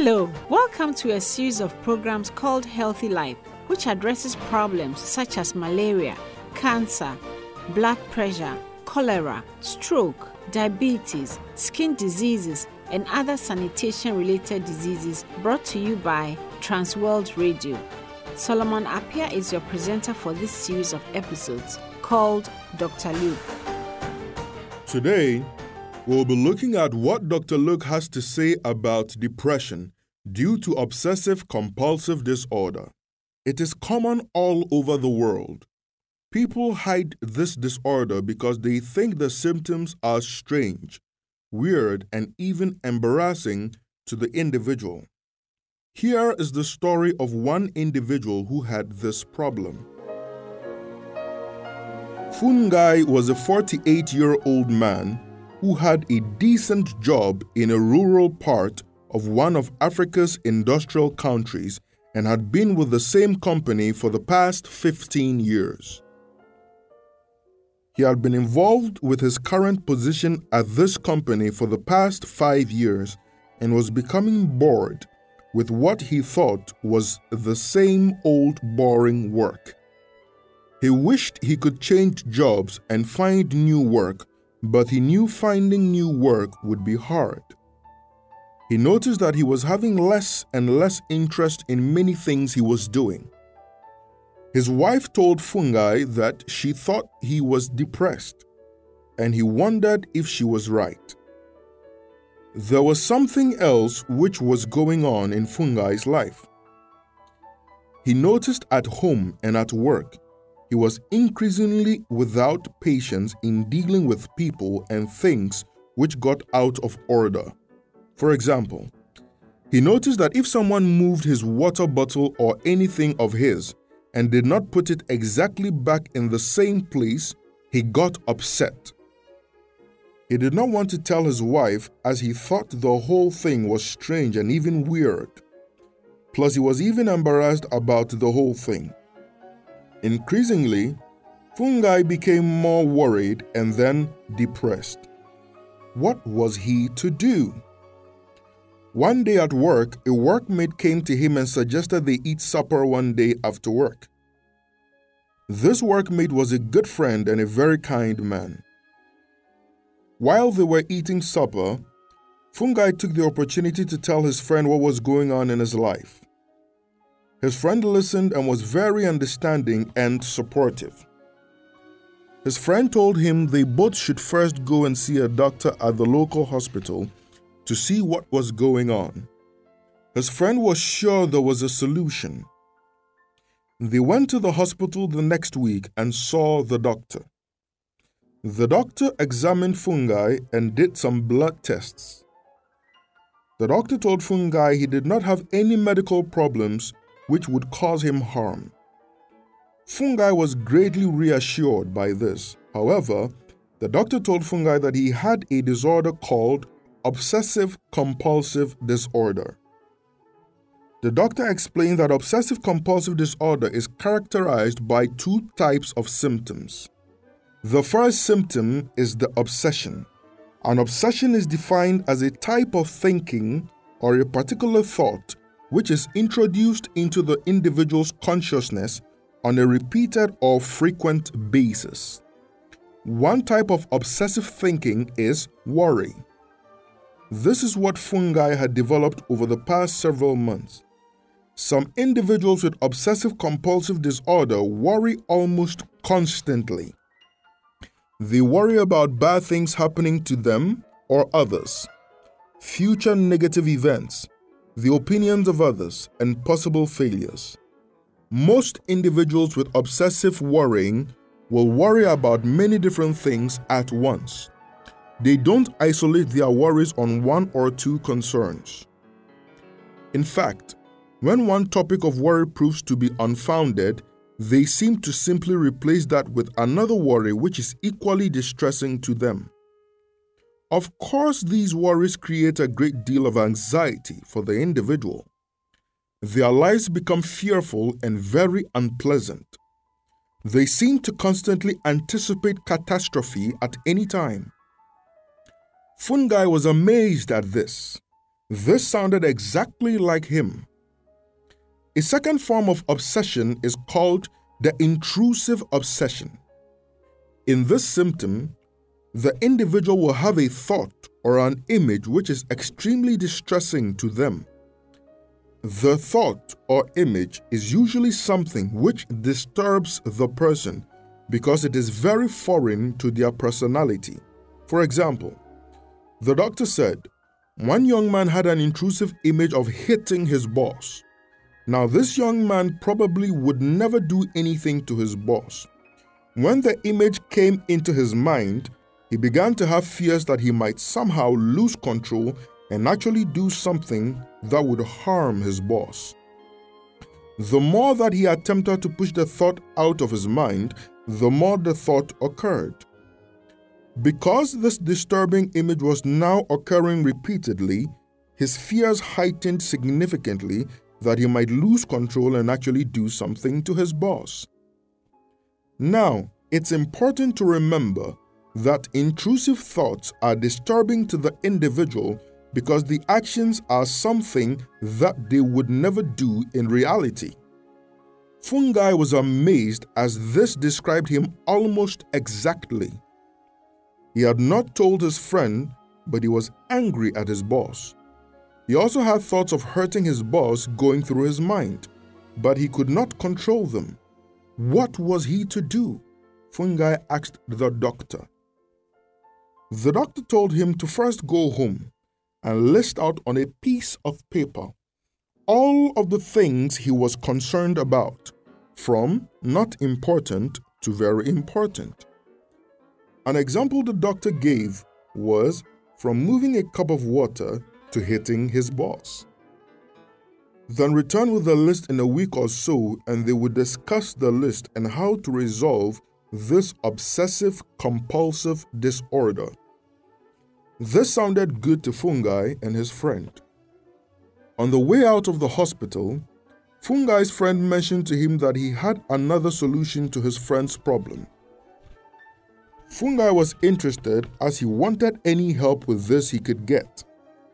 Hello, welcome to a series of programs called Healthy Life, which addresses problems such as malaria, cancer, blood pressure, cholera, stroke, diabetes, skin diseases, and other sanitation-related diseases, brought to you by Transworld Radio. Solomon Appiah is your presenter for this series of episodes called Dr. Luke. Today, we'll be looking at what Dr. Luke has to say about depression due to obsessive-compulsive disorder. It is common all over the world. People hide this disorder because they think the symptoms are strange, weird, and even embarrassing to the individual. Here is the story of one individual who had this problem. Fungai was a 48-year-old man who had a decent job in a rural part of one of Africa's industrial countries and had been with the same company for the past 15 years. He had been involved with his current position at this company for the past 5 years and was becoming bored with what he thought was the same old boring work. He wished he could change jobs and find new work, but he knew finding new work would be hard. He noticed that he was having less and less interest in many things he was doing. His wife told Fungai that she thought he was depressed, and he wondered if she was right. There was something else which was going on in Fungai's life. He noticed at home and at work he was increasingly without patience in dealing with people and things which got out of order. For example, he noticed that if someone moved his water bottle or anything of his and did not put it exactly back in the same place, he got upset. He did not want to tell his wife as he thought the whole thing was strange and even weird. Plus, he was even embarrassed about the whole thing. Increasingly, Fungai became more worried and then depressed. What was he to do? One day at work, a workmate came to him and suggested they eat supper one day after work. This workmate was a good friend and a very kind man. While they were eating supper, Fungai took the opportunity to tell his friend what was going on in his life. His friend listened and was very understanding and supportive. His friend told him they both should first go and see a doctor at the local hospital to see what was going on. His friend was sure there was a solution. They went to the hospital the next week and saw the doctor. The doctor examined Fungai and did some blood tests. The doctor told Fungai he did not have any medical problems which would cause him harm. Fungai was greatly reassured by this. However, the doctor told Fungai that he had a disorder called obsessive-compulsive disorder. The doctor explained that obsessive-compulsive disorder is characterized by two types of symptoms. The first symptom is the obsession. An obsession is defined as a type of thinking or a particular thought which is introduced into the individual's consciousness on a repeated or frequent basis. One type of obsessive thinking is worry. This is what Fungai had developed over the past several months. Some individuals with obsessive-compulsive disorder worry almost constantly. They worry about bad things happening to them or others, future negative events, the opinions of others, and possible failures. Most individuals with obsessive worrying will worry about many different things at once. They don't isolate their worries on one or two concerns. In fact, when one topic of worry proves to be unfounded, they seem to simply replace that with another worry which is equally distressing to them. Of course, these worries create a great deal of anxiety for the individual. Their lives become fearful and very unpleasant. They seem to constantly anticipate catastrophe at any time. Fungai was amazed at this. This sounded exactly like him. A second form of obsession is called the intrusive obsession. In this symptom, the individual will have a thought or an image which is extremely distressing to them. The thought or image is usually something which disturbs the person because it is very foreign to their personality. For example, the doctor said, one young man had an intrusive image of hitting his boss. Now, this young man probably would never do anything to his boss. When the image came into his mind, he began to have fears that he might somehow lose control and actually do something that would harm his boss. The more that he attempted to push the thought out of his mind, the more the thought occurred. Because this disturbing image was now occurring repeatedly, his fears heightened significantly that he might lose control and actually do something to his boss. Now, it's important to remember that intrusive thoughts are disturbing to the individual because the actions are something that they would never do in reality. Fungai was amazed as this described him almost exactly. He had not told his friend, but he was angry at his boss. He also had thoughts of hurting his boss going through his mind, but he could not control them. What was he to do? Fungai asked the doctor. The doctor told him to first go home and list out on a piece of paper all of the things he was concerned about, from not important to very important. An example the doctor gave was from moving a cup of water to hitting his boss. Then return with the list in a week or so, and they would discuss the list and how to resolve this obsessive-compulsive disorder. This sounded good to Fungai and his friend. On the way out of the hospital, Fungai's friend mentioned to him that he had another solution to his friend's problem. Fungai was interested as he wanted any help with this he could get.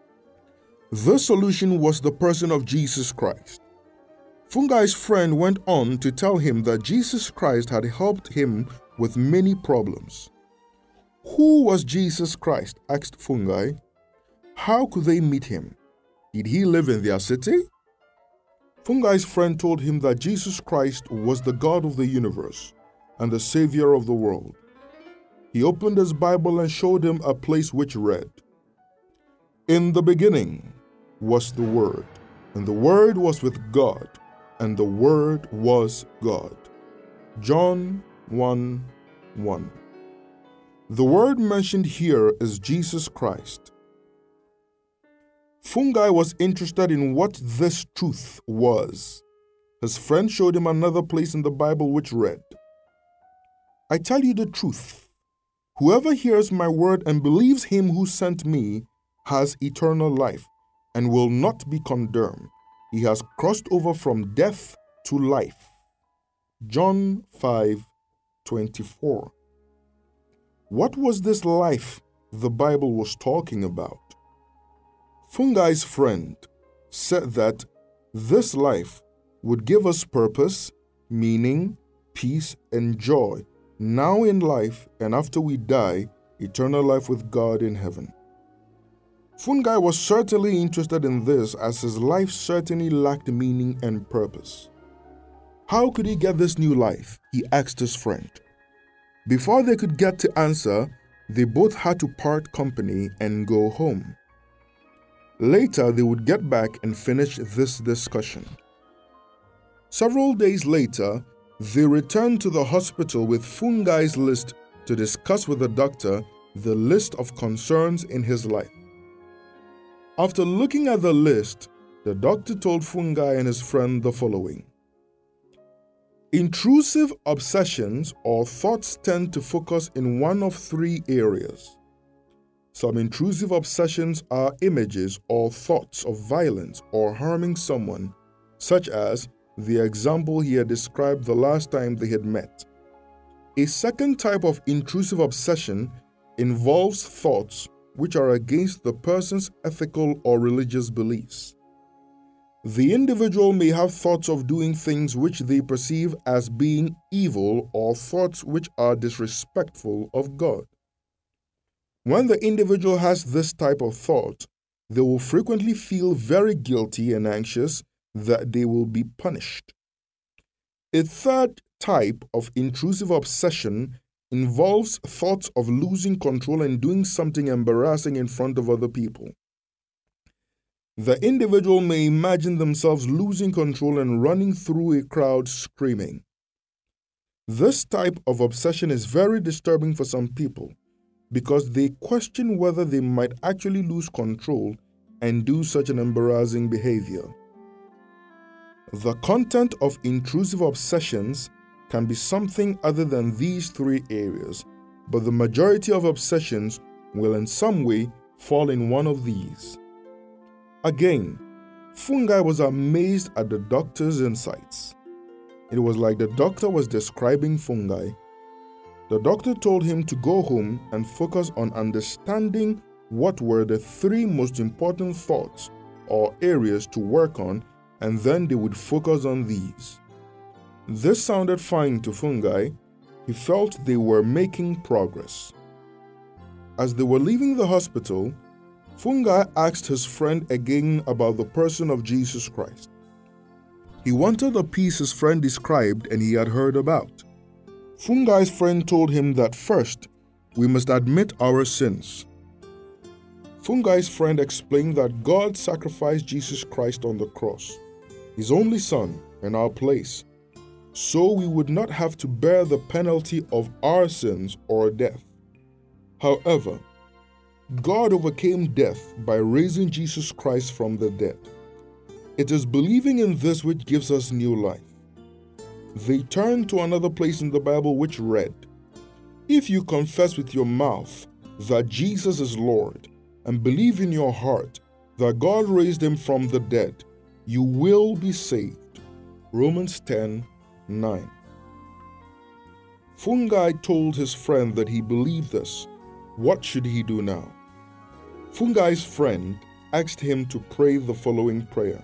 The solution was the person of Jesus Christ. Fungai's friend went on to tell him that Jesus Christ had helped him with many problems. Who was Jesus Christ? Asked Fungai. How could they meet him? Did he live in their city? Fungai's friend told him that Jesus Christ was the God of the universe and the Savior of the world. He opened his Bible and showed him a place which read, "In the beginning was the Word, and the Word was with God, and the Word was God." John 1:1. The word mentioned here is Jesus Christ. Fungai was interested in what this truth was. His friend showed him another place in the Bible which read, "I tell you the truth. Whoever hears my word and believes him who sent me has eternal life and will not be condemned. He has crossed over from death to life." John 5:24. What was this life the Bible was talking about? Fungai's friend said that this life would give us purpose, meaning, peace, and joy, now in life and after we die, eternal life with God in heaven. Fungai was certainly interested in this as his life certainly lacked meaning and purpose. How could he get this new life? He asked his friend. Before they could get to answer, they both had to part company and go home. Later, they would get back and finish this discussion. Several days later, they returned to the hospital with Fungai's list to discuss with the doctor the list of concerns in his life. After looking at the list, the doctor told Fungai and his friend the following. Intrusive obsessions or thoughts tend to focus in one of three areas. Some intrusive obsessions are images or thoughts of violence or harming someone, such as the example he had described the last time they had met. A second type of intrusive obsession involves thoughts which are against the person's ethical or religious beliefs. The individual may have thoughts of doing things which they perceive as being evil or thoughts which are disrespectful of God. When the individual has this type of thought, they will frequently feel very guilty and anxious that they will be punished. A third type of intrusive obsession involves thoughts of losing control and doing something embarrassing in front of other people. The individual may imagine themselves losing control and running through a crowd screaming. This type of obsession is very disturbing for some people because they question whether they might actually lose control and do such an embarrassing behavior. The content of intrusive obsessions can be something other than these three areas, but the majority of obsessions will in some way fall in one of these. Again, Fungai was amazed at the doctor's insights. It was like the doctor was describing Fungai. The doctor told him to go home and focus on understanding what were the three most important thoughts or areas to work on, and then they would focus on these. This sounded fine to Fungai. He felt they were making progress. As they were leaving the hospital, Fungai asked his friend again about the person of Jesus Christ. He wanted a peace his friend described and he had heard about. Fungai's friend told him that first, we must admit our sins. Fungai's friend explained that God sacrificed Jesus Christ on the cross, His only Son, in our place, so we would not have to bear the penalty of our sins or death. However, God overcame death by raising Jesus Christ from the dead. It is believing in this which gives us new life. They turned to another place in the Bible which read, "If you confess with your mouth that Jesus is Lord and believe in your heart that God raised him from the dead, you will be saved." Romans 10:9. Fungai told his friend that he believed this. What should he do now? Fungai's friend asked him to pray the following prayer.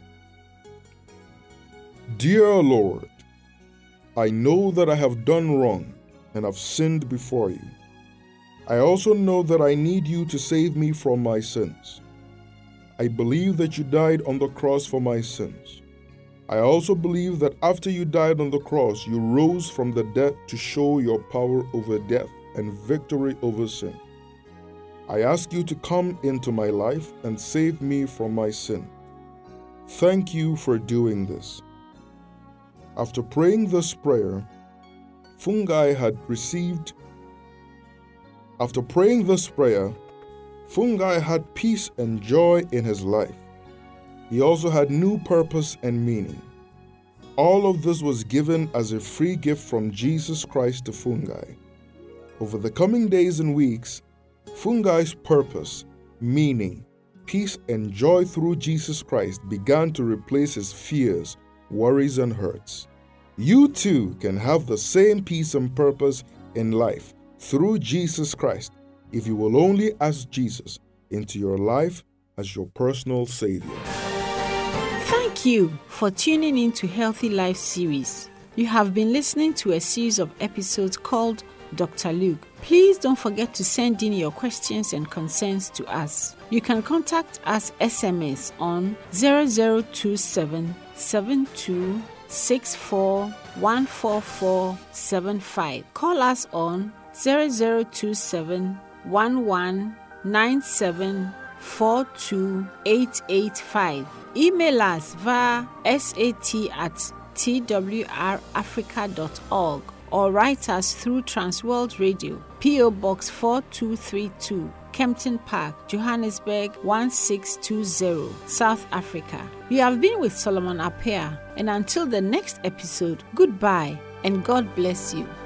Dear Lord, I know that I have done wrong and have sinned before you. I also know that I need you to save me from my sins. I believe that you died on the cross for my sins. I also believe that after you died on the cross, you rose from the dead to show your power over death and victory over sin. I ask you to come into my life and save me from my sin. Thank you for doing this. After praying this prayer, Fungai had peace and joy in his life. He also had new purpose and meaning. All of this was given as a free gift from Jesus Christ to Fungai. Over the coming days and weeks, Fungai's purpose, meaning, peace and joy through Jesus Christ began to replace his fears, worries, and hurts. You too can have the same peace and purpose in life through Jesus Christ if you will only ask Jesus into your life as your personal Savior. Thank you for tuning in to Healthy Life series. You have been listening to a series of episodes called Dr. Luke. Please don't forget to send in your questions and concerns to us. You can contact us SMS on 0027 72 64-14475. Call us on 0027 119742-885. Email us via sat@twrafrica.org or write us through Transworld Radio, P.O. Box 4232, Kempton Park, Johannesburg 1620, South Africa. You have been with Solomon Appiah, and until the next episode, goodbye and God bless you.